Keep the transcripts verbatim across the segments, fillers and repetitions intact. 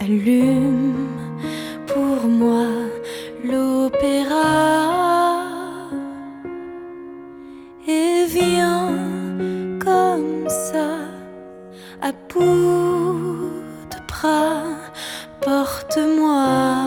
Allume pour moi l'opéra et viens comme ça à bout de bras, porte-moi.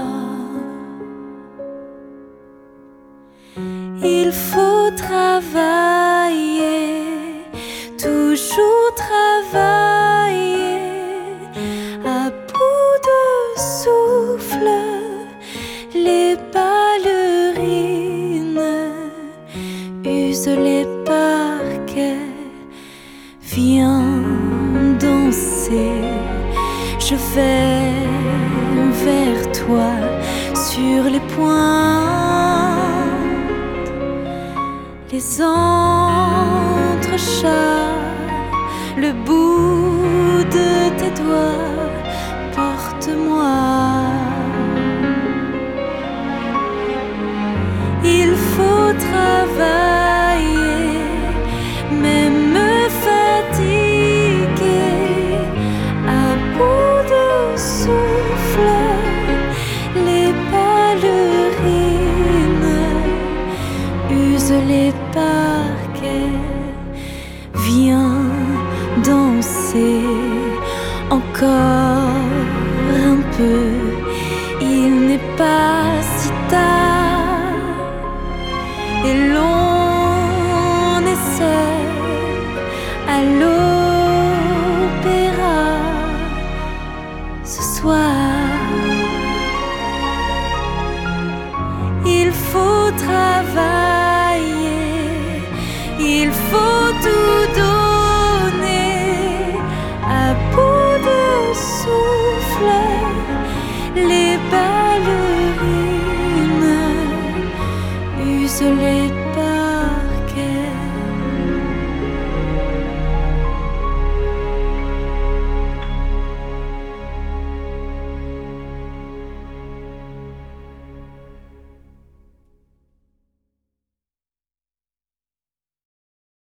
Il faut travailler, toujours travailler, à bout de souffle, les ballerines usent les parquets. Viens danser, je vais vers toi sur les pointes, les entrechats, le bout de tes doigts, porte-moi. Il faut travailler, même fatiguer, à bout de souffle, les ballerines usent les parquets. Viens danser encore un peu, il n'est pas si tard, et l'on est seul à l'opéra ce soir. Il faut travailler, il faut tout donner, à bout de souffle, les ballerines usent les